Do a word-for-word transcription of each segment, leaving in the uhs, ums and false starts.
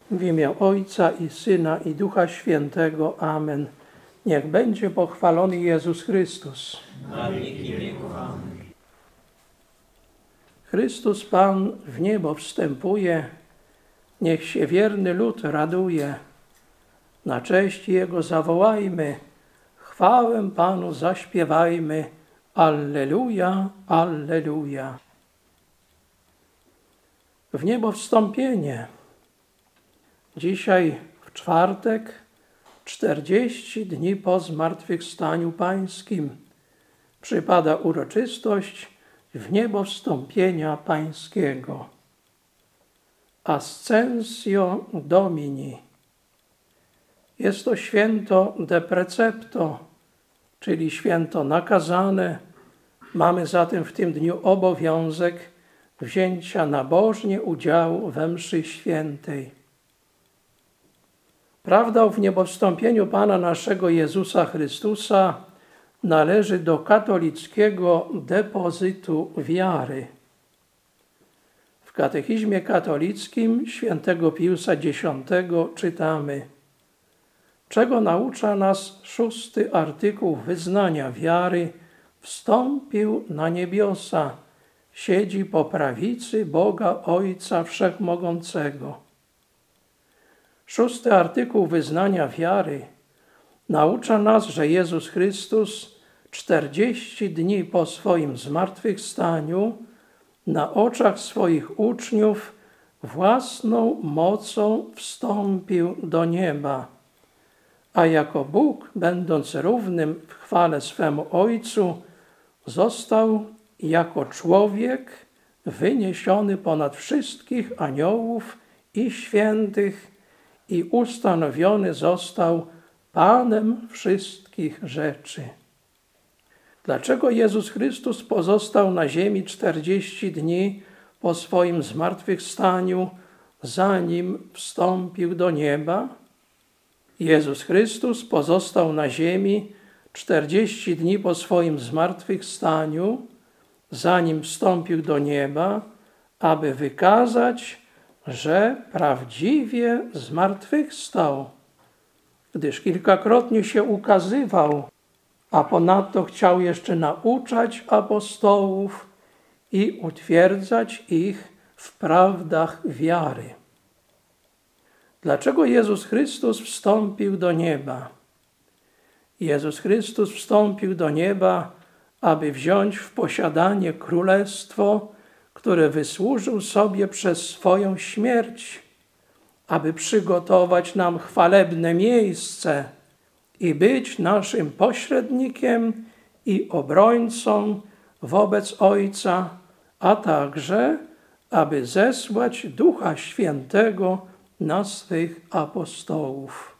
W imię Ojca i Syna i Ducha Świętego. Amen. Niech będzie pochwalony Jezus Chrystus. Na wieki wieków. Amen. Chrystus Pan w niebo wstępuje, niech się wierny lud raduje. Na cześć Jego zawołajmy, chwałę Panu zaśpiewajmy. Alleluja, alleluja. W niebo wstąpienie. Dzisiaj w czwartek, czterdzieści dni po zmartwychwstaniu Pańskim, przypada uroczystość w niebo wstąpienia Pańskiego. Ascensio Domini. Jest to święto de precepto, czyli święto nakazane. Mamy zatem w tym dniu obowiązek wzięcia nabożnie udziału we mszy świętej. Prawda o wniebowstąpieniu Pana naszego Jezusa Chrystusa należy do katolickiego depozytu wiary. W katechizmie katolickim świętego Piusa Dziesiątego czytamy: czego naucza nas szósty artykuł wyznania wiary, wstąpił na niebiosa, siedzi po prawicy Boga Ojca Wszechmogącego. Szósty artykuł wyznania wiary naucza nas, że Jezus Chrystus czterdzieści dni po swoim zmartwychwstaniu na oczach swoich uczniów własną mocą wstąpił do nieba, a jako Bóg, będąc równym w chwale swemu Ojcu, został jako człowiek wyniesiony ponad wszystkich aniołów i świętych i ustanowiony został Panem wszystkich rzeczy. Dlaczego Jezus Chrystus pozostał na ziemi czterdzieści dni po swoim zmartwychwstaniu, zanim wstąpił do nieba? Jezus Chrystus pozostał na ziemi czterdzieści dni po swoim zmartwychwstaniu, zanim wstąpił do nieba, aby wykazać, że prawdziwie zmartwychwstał, gdyż kilkakrotnie się ukazywał, a ponadto chciał jeszcze nauczać apostołów i utwierdzać ich w prawdach wiary. Dlaczego Jezus Chrystus wstąpił do nieba? Jezus Chrystus wstąpił do nieba, aby wziąć w posiadanie królestwo, które wysłużył sobie przez swoją śmierć, aby przygotować nam chwalebne miejsce i być naszym pośrednikiem i obrońcą wobec Ojca, a także aby zesłać Ducha Świętego na swych apostołów.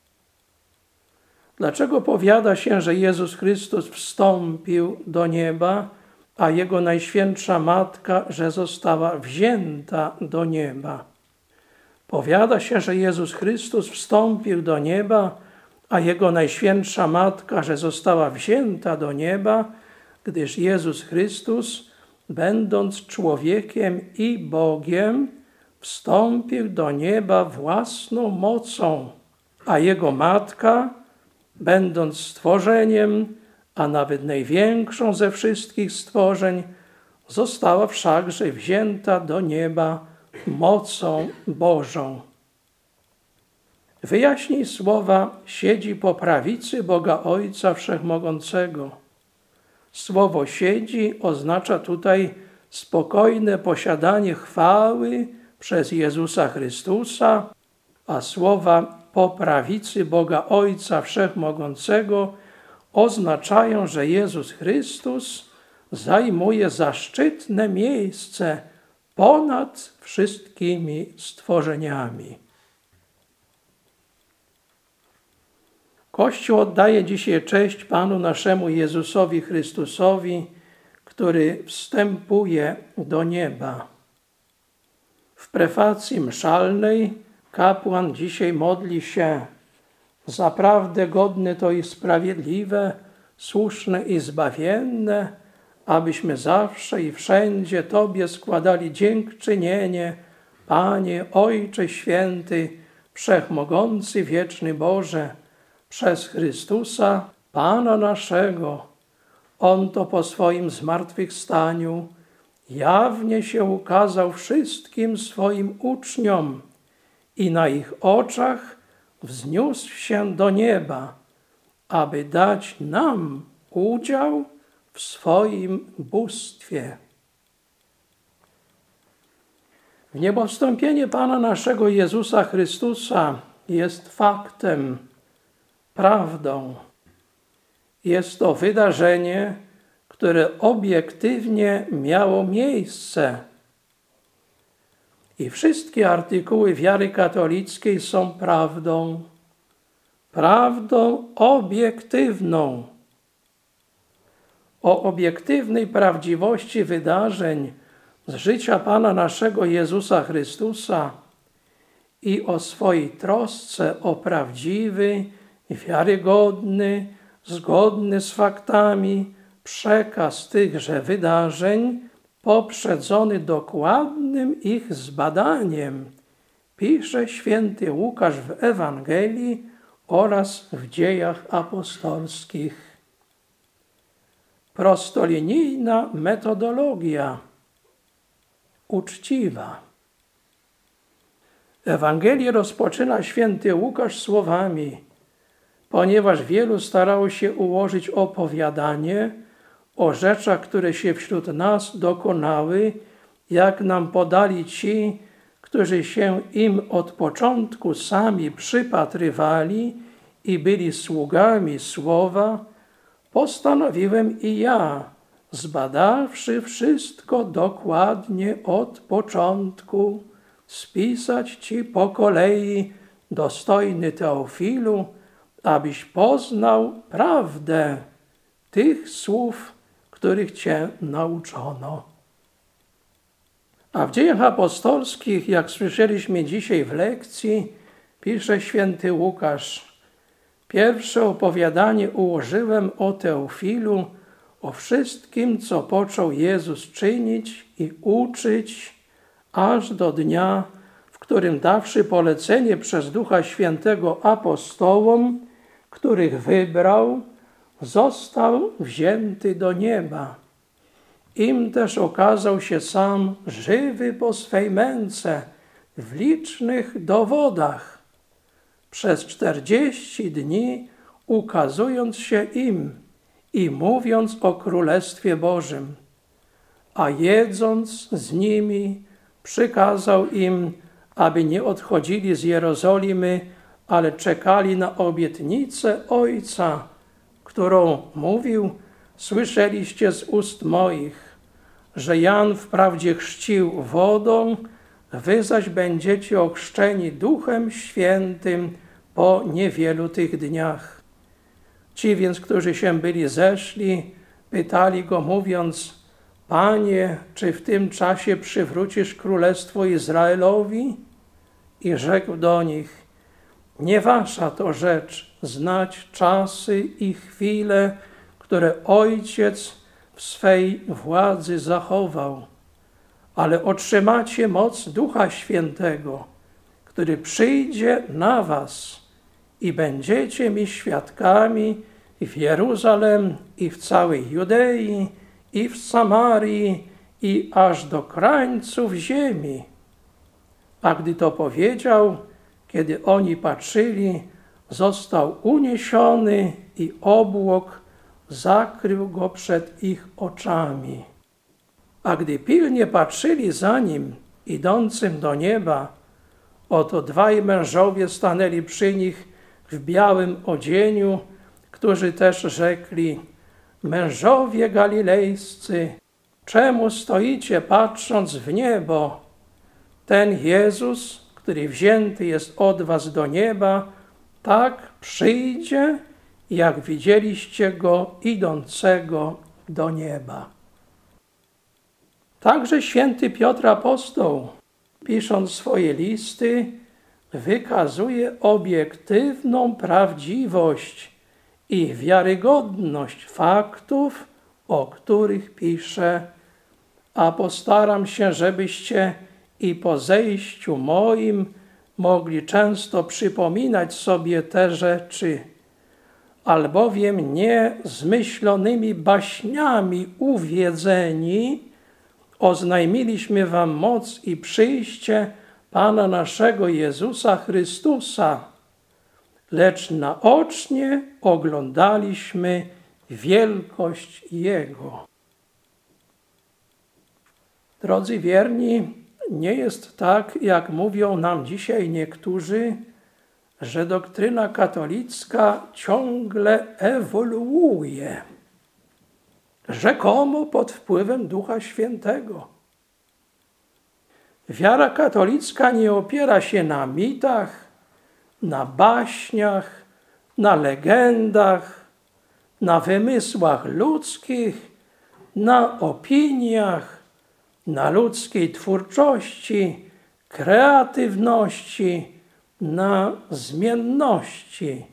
Dlaczego powiada się, że Jezus Chrystus wstąpił do nieba, a Jego Najświętsza Matka, że została wzięta do nieba? Powiada się, że Jezus Chrystus wstąpił do nieba, a Jego Najświętsza Matka, że została wzięta do nieba, gdyż Jezus Chrystus, będąc człowiekiem i Bogiem, wstąpił do nieba własną mocą, a Jego Matka, będąc stworzeniem, a nawet największą ze wszystkich stworzeń, została wszakże wzięta do nieba mocą Bożą. Wyjaśnij słowa siedzi po prawicy Boga Ojca Wszechmogącego. Słowo siedzi oznacza tutaj spokojne posiadanie chwały przez Jezusa Chrystusa, a słowa po prawicy Boga Ojca Wszechmogącego oznaczają, że Jezus Chrystus zajmuje zaszczytne miejsce ponad wszystkimi stworzeniami. Kościół oddaje dzisiaj cześć Panu naszemu Jezusowi Chrystusowi, który wstępuje do nieba. W prefacji mszalnej kapłan dzisiaj modli się: zaprawdę godne to i sprawiedliwe, słuszne i zbawienne, abyśmy zawsze i wszędzie Tobie składali dziękczynienie, Panie, Ojcze Święty, Wszechmogący, wieczny Boże, przez Chrystusa, Pana naszego, On to po swoim zmartwychwstaniu jawnie się ukazał wszystkim swoim uczniom i na ich oczach wzniósł się do nieba, aby dać nam udział w swoim bóstwie. Wniebowstąpienie Pana naszego Jezusa Chrystusa jest faktem, prawdą. Jest to wydarzenie, które obiektywnie miało miejsce. I wszystkie artykuły wiary katolickiej są prawdą, prawdą obiektywną. O obiektywnej prawdziwości wydarzeń z życia Pana naszego Jezusa Chrystusa i o swojej trosce o prawdziwy, wiarygodny, zgodny z faktami przekaz tychże wydarzeń, poprzedzony dokładnym ich zbadaniem, pisze święty Łukasz w Ewangelii oraz w Dziejach Apostolskich. Prostolinijna metodologia, uczciwa. Ewangelię rozpoczyna święty Łukasz słowami: ponieważ wielu starało się ułożyć opowiadanie o rzeczach, które się wśród nas dokonały, jak nam podali ci, którzy się im od początku sami przypatrywali i byli sługami słowa, postanowiłem i ja, zbadawszy wszystko dokładnie od początku, spisać ci po kolei, dostojny Teofilu, abyś poznał prawdę tych słów, których cię nauczono. A w Dziejach Apostolskich, jak słyszeliśmy dzisiaj w lekcji, pisze święty Łukasz: pierwsze opowiadanie ułożyłem o Teofilu, o wszystkim, co począł Jezus czynić i uczyć, aż do dnia, w którym dawszy polecenie przez Ducha Świętego apostołom, których wybrał, został wzięty do nieba. Im też okazał się sam żywy po swej męce w licznych dowodach, przez czterdzieści dni ukazując się im i mówiąc o Królestwie Bożym, a jedząc z nimi przykazał im, aby nie odchodzili z Jerozolimy, ale czekali na obietnicę Ojca, którą mówił: słyszeliście z ust moich, że Jan wprawdzie chrzcił wodą, wy zaś będziecie ochrzczeni Duchem Świętym po niewielu tych dniach. Ci więc, którzy się byli zeszli, pytali go, mówiąc: Panie, czy w tym czasie przywrócisz królestwo Izraelowi? I rzekł do nich: nie wasza to rzecz znać czasy i chwile, które Ojciec w swej władzy zachował, ale otrzymacie moc Ducha Świętego, który przyjdzie na was i będziecie mi świadkami w Jeruzalem i w całej Judei i w Samarii i aż do krańców ziemi. A gdy to powiedział, kiedy oni patrzyli, został uniesiony i obłok zakrył go przed ich oczami. A gdy pilnie patrzyli za nim, idącym do nieba, oto dwaj mężowie stanęli przy nich w białym odzieniu, którzy też rzekli: mężowie galilejscy, czemu stoicie patrząc w niebo? Ten Jezus, który wzięty jest od was do nieba, tak przyjdzie, jak widzieliście go idącego do nieba. Także święty Piotr apostoł, pisząc swoje listy, wykazuje obiektywną prawdziwość i wiarygodność faktów, o których pisze: a postaram się, żebyście i po zejściu moim mogli często przypominać sobie te rzeczy, albowiem nie zmyślonymi baśniami uwiedzeni oznajmiliśmy wam moc i przyjście Pana naszego Jezusa Chrystusa, lecz naocznie oglądaliśmy wielkość Jego. Drodzy wierni, nie jest tak, jak mówią nam dzisiaj niektórzy, że doktryna katolicka ciągle ewoluuje, rzekomo pod wpływem Ducha Świętego. Wiara katolicka nie opiera się na mitach, na baśniach, na legendach, na wymysłach ludzkich, na opiniach, na ludzkiej twórczości, kreatywności, na zmienności.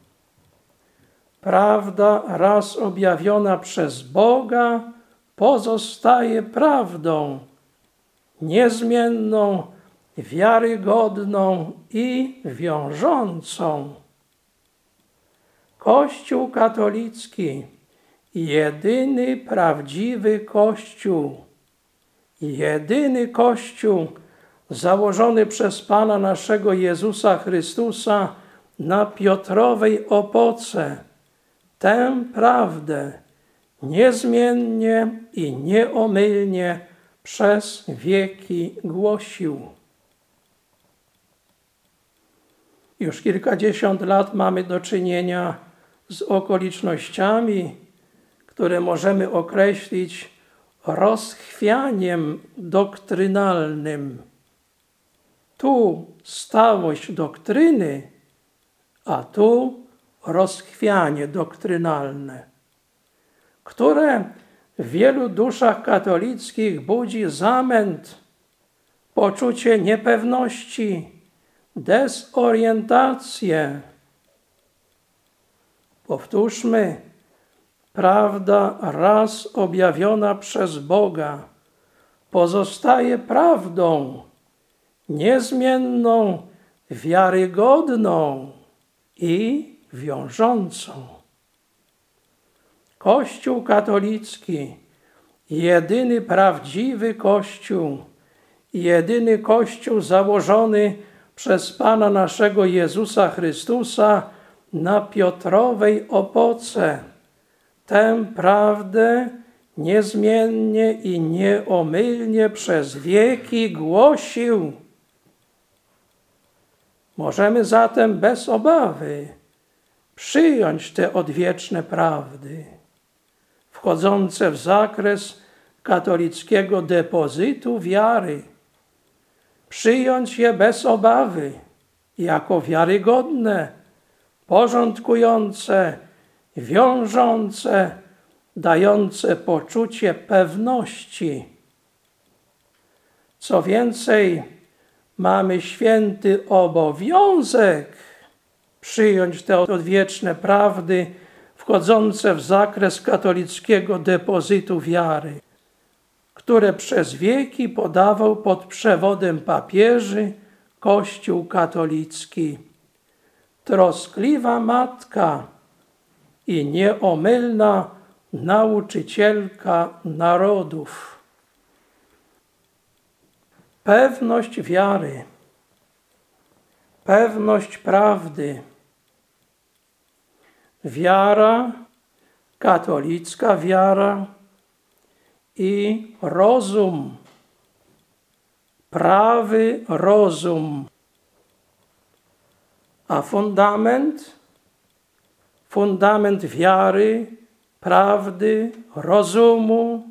Prawda raz objawiona przez Boga pozostaje prawdą, niezmienną, wiarygodną i wiążącą. Kościół katolicki, jedyny prawdziwy Kościół, jedyny Kościół założony przez Pana naszego Jezusa Chrystusa na Piotrowej opoce, tę prawdę niezmiennie i nieomylnie przez wieki głosił. Już kilkadziesiąt lat mamy do czynienia z okolicznościami, które możemy określić rozchwianiem doktrynalnym. Tu stałość doktryny, a tu rozchwianie doktrynalne, które w wielu duszach katolickich budzi zamęt, poczucie niepewności, dezorientację. Powtórzmy, prawda raz objawiona przez Boga pozostaje prawdą, niezmienną, wiarygodną i wiążącą. Kościół katolicki, jedyny prawdziwy Kościół, jedyny Kościół założony przez Pana naszego Jezusa Chrystusa na Piotrowej opoce, tę prawdę niezmiennie i nieomylnie przez wieki głosił. Możemy zatem bez obawy przyjąć te odwieczne prawdy, wchodzące w zakres katolickiego depozytu wiary, przyjąć je bez obawy, jako wiarygodne, porządkujące, wiążące, dające poczucie pewności. Co więcej, mamy święty obowiązek przyjąć te odwieczne prawdy wchodzące w zakres katolickiego depozytu wiary, które przez wieki podawał pod przewodem papieży Kościół katolicki. Troskliwa matka i nieomylna nauczycielka narodów. Pewność wiary, pewność prawdy. Wiara, katolicka wiara i rozum, prawy rozum. A fundament? Fundament wiary, prawdy, rozumu,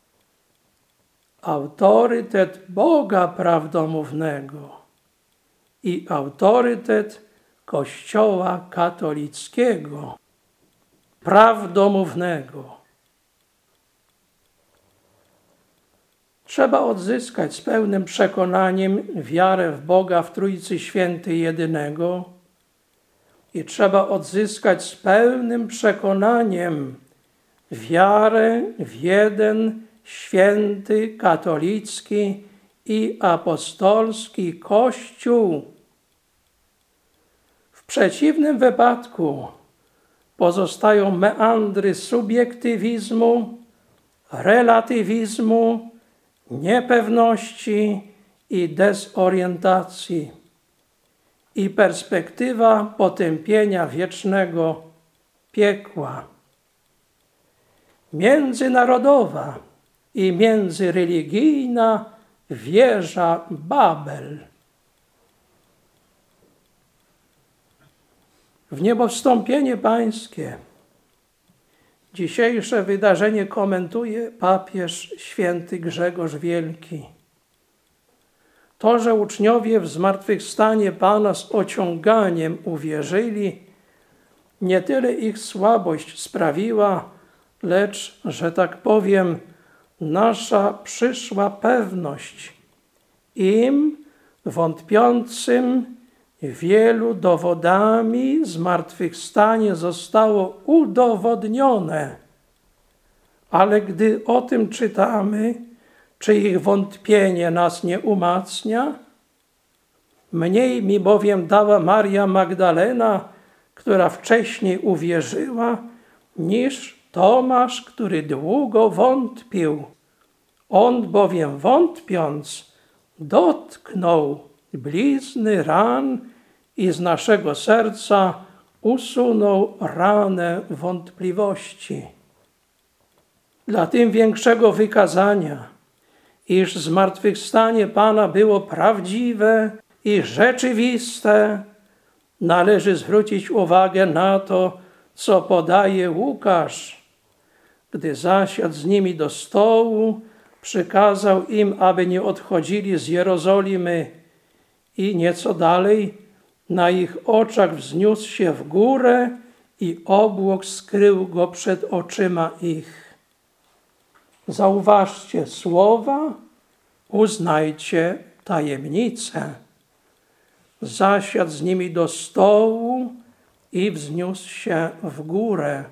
autorytet Boga prawdomównego i autorytet Kościoła katolickiego, prawdomównego. Trzeba odzyskać z pełnym przekonaniem wiarę w Boga w Trójcy Świętej jedynego i trzeba odzyskać z pełnym przekonaniem wiarę w jeden święty, katolicki i apostolski Kościół, przeciwnym wypadku pozostają meandry subiektywizmu, relatywizmu, niepewności i dezorientacji i perspektywa potępienia wiecznego piekła. Międzynarodowa i międzyreligijna wieża Babel. W niebowstąpienie pańskie dzisiejsze wydarzenie komentuje papież święty Grzegorz Wielki. To, że uczniowie w zmartwychwstanie Pana z ociąganiem uwierzyli, nie tyle ich słabość sprawiła, lecz, że tak powiem, nasza przyszła pewność. Im, wątpiącym, wielu dowodami zmartwychwstanie zostało udowodnione. Ale gdy o tym czytamy, czy ich wątpienie nas nie umacnia? Mniej mi bowiem dała Maria Magdalena, która wcześniej uwierzyła, niż Tomasz, który długo wątpił. On bowiem wątpiąc dotknął blizny ran i z naszego serca usunął ranę wątpliwości. Dla tym większego wykazania, iż zmartwychwstanie Pana było prawdziwe i rzeczywiste, należy zwrócić uwagę na to, co podaje Łukasz. Gdy zasiadł z nimi do stołu, przykazał im, aby nie odchodzili z Jerozolimy i nieco dalej na ich oczach wzniósł się w górę i obłok skrył go przed oczyma ich. Zauważcie słowa, uznajcie tajemnicę. Zasiadł z nimi do stołu i wzniósł się w górę.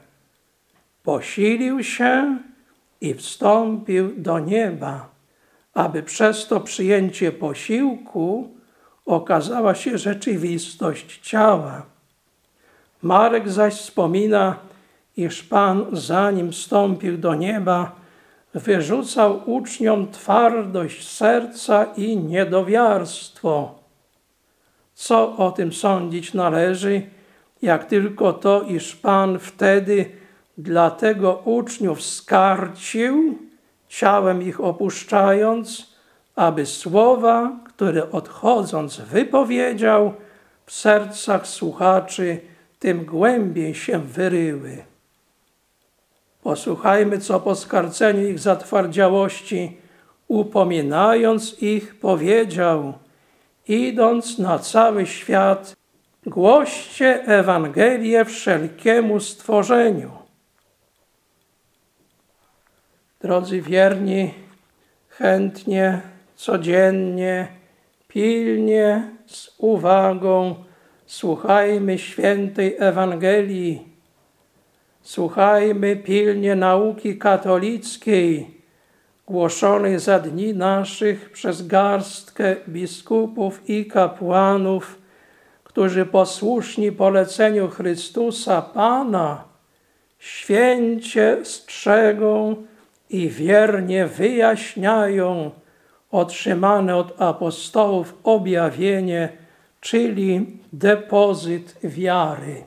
Posilił się i wstąpił do nieba, aby przez to przyjęcie posiłku okazała się rzeczywistość ciała. Marek zaś wspomina, iż Pan, zanim wstąpił do nieba, wyrzucał uczniom twardość serca i niedowiarstwo. Co o tym sądzić należy, jak tylko to, iż Pan wtedy dlatego uczniów skarcił, ciałem ich opuszczając, aby słowa, które odchodząc wypowiedział, w sercach słuchaczy tym głębiej się wyryły. Posłuchajmy, co po skarceniu ich zatwardziałości, upominając ich, powiedział: idąc na cały świat, głoście Ewangelię wszelkiemu stworzeniu. Drodzy wierni, chętnie, codziennie, pilnie, z uwagą słuchajmy świętej Ewangelii. Słuchajmy pilnie nauki katolickiej, głoszonej za dni naszych przez garstkę biskupów i kapłanów, którzy posłuszni poleceniu Chrystusa Pana święcie strzegą i wiernie wyjaśniają otrzymane od apostołów objawienie, czyli depozyt wiary.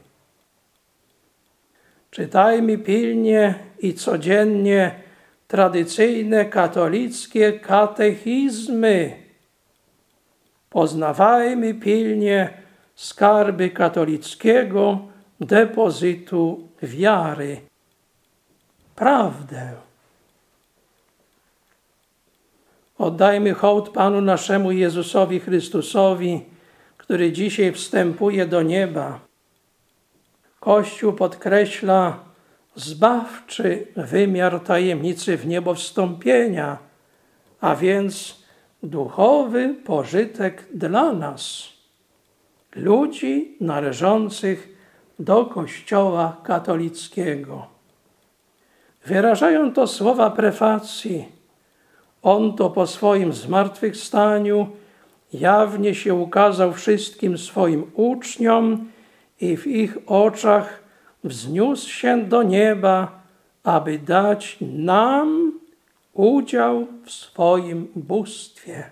Czytajmy pilnie i codziennie tradycyjne katolickie katechizmy. Poznawajmy pilnie skarby katolickiego depozytu wiary. Prawdę. Oddajmy hołd Panu naszemu Jezusowi Chrystusowi, który dzisiaj wstępuje do nieba. Kościół podkreśla zbawczy wymiar tajemnicy wniebowstąpienia, a więc duchowy pożytek dla nas, ludzi należących do Kościoła katolickiego. Wyrażają to słowa prefacji. On to po swoim zmartwychwstaniu jawnie się ukazał wszystkim swoim uczniom i w ich oczach wzniósł się do nieba, aby dać nam udział w swoim bóstwie.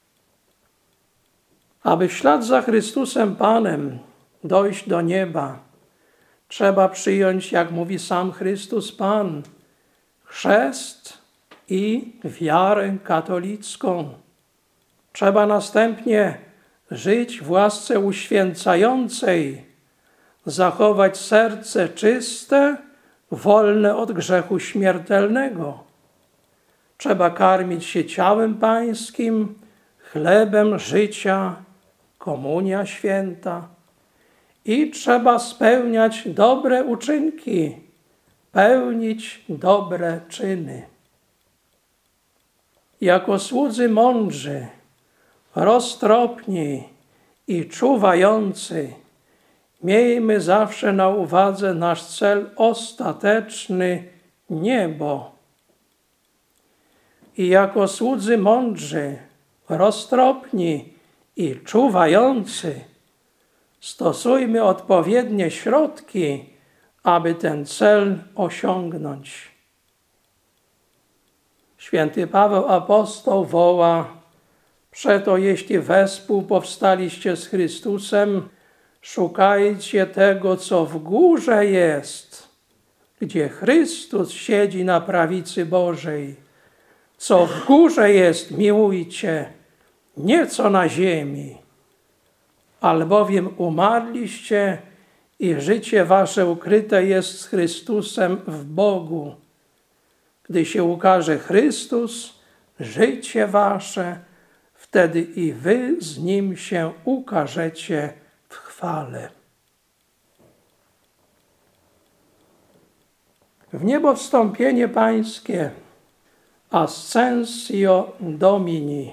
Aby w ślad za Chrystusem Panem dojść do nieba, trzeba przyjąć, jak mówi sam Chrystus Pan, chrzest i wiarę katolicką. Trzeba następnie żyć w łasce uświęcającej, zachować serce czyste, wolne od grzechu śmiertelnego. Trzeba karmić się ciałem Pańskim, chlebem życia, komunia święta. I trzeba spełniać dobre uczynki, pełnić dobre czyny. Jako słudzy mądrzy, roztropni i czuwający, miejmy zawsze na uwadze nasz cel ostateczny – niebo. I jako słudzy mądrzy, roztropni i czuwający, stosujmy odpowiednie środki, aby ten cel osiągnąć. Święty Paweł apostoł woła: przeto jeśli wespół powstaliście z Chrystusem, szukajcie tego, co w górze jest, gdzie Chrystus siedzi na prawicy Bożej. Co w górze jest, miłujcie, nie co na ziemi. Albowiem umarliście i życie wasze ukryte jest z Chrystusem w Bogu. Gdy się ukaże Chrystus, życie wasze, wtedy i wy z Nim się ukażecie w chwale. W niebo wstąpienie Pańskie, Ascensio Domini.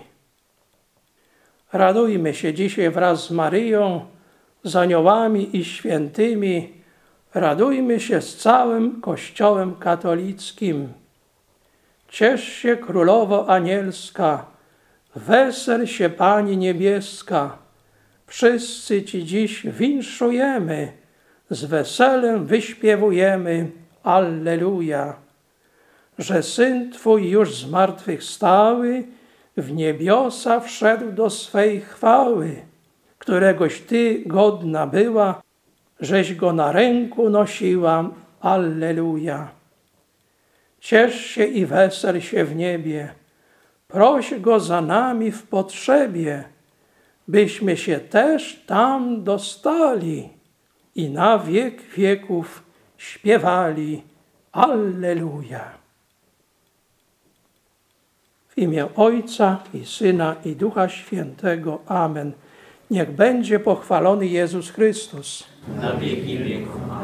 Radujmy się dzisiaj wraz z Maryją, z aniołami i świętymi. Radujmy się z całym Kościołem katolickim. Ciesz się, Królowo Anielska, wesel się, Pani Niebieska. Wszyscy Ci dziś winszujemy, z weselem wyśpiewujemy Alleluja. Że Syn Twój już zmartwychwstały, w niebiosa wszedł do swej chwały, któregoś Ty godna była, żeś Go na ręku nosiła. Alleluja. Ciesz się i wesel się w niebie, proś Go za nami w potrzebie, byśmy się też tam dostali i na wiek wieków śpiewali Alleluja. W imię Ojca i Syna i Ducha Świętego. Amen. Niech będzie pochwalony Jezus Chrystus. Na wieki wieków.